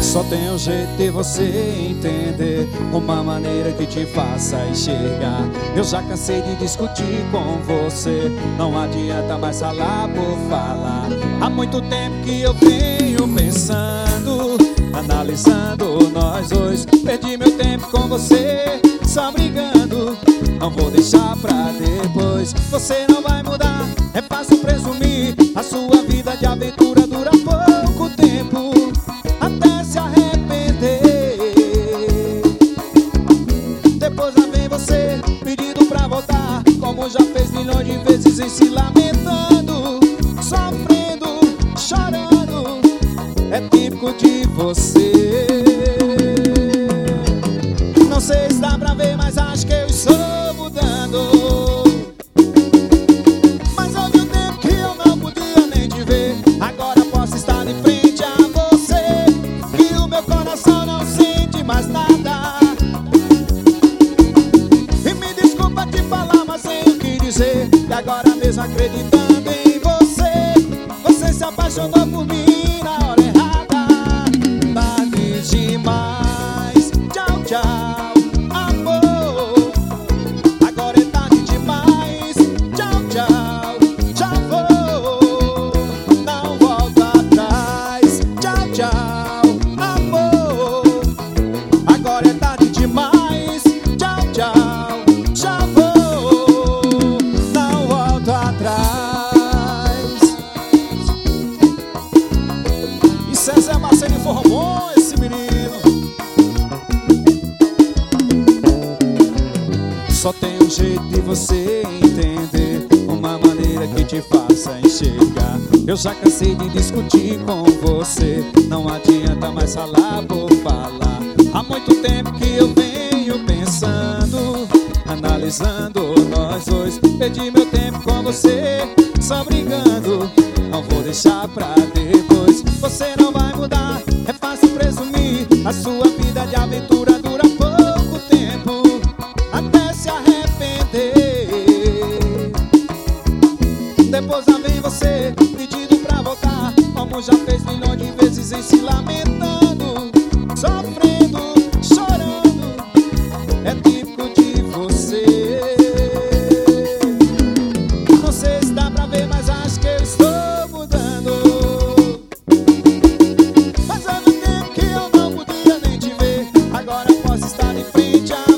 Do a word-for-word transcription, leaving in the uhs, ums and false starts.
Só tem um jeito de você entender, uma maneira que te faça enxergar. Eu já cansei de discutir com você, não adianta mais falar por falar. Há muito tempo que eu venho pensando, analisando nós dois. Perdi meu tempo com você, só brigando. Não vou deixar pra depois, você não vai mudar. É fácil presumir, a sua vida de aventura dura pouco tempo, até se arrepender. Depois lá vem você pedindo pra voltar, como já fez milhões de vezes, e se lamentando, sofrendo, chorando. É típico de você. Não sei se dá pra ver, mas acho que eu estou mudando. Mas houve um tempo que eu não podia nem te ver, agora posso estar de frente a você, e o meu coração não sente mais nada. E me desculpa te falar, mas tenho o que dizer. E agora mesmo acreditando em você, você se apaixonou por mim na hora errada. Tarde demais, tchau, tchau, amor. Agora é tarde demais, tchau, tchau, já vou. Não volto atrás, tchau, tchau, amor. Agora é tarde demais, tchau, tchau, já vou. Não volto atrás. E César Marcelo informou esse menino. Só tem um jeito de você entender, uma maneira que te faça enxergar. Eu já cansei de discutir com você, não adianta mais falar por falar. Há muito tempo que eu venho pensando, analisando nós dois. Perdi meu tempo com você, só brigando. Não vou deixar pra depois, você não vai mudar. É fácil presumir, a sua vida de aventura dura pouco tempo, até se arrepender. Depois lá vem você pedindo pra voltar, como já fez milhões de vezes, e se lamentando, sofrendo, chorando. É típico de você. Não sei se dá pra ver, mas acho que eu estou mudando. Mas há muito tempo que eu não podia nem te ver, agora posso estar de frente a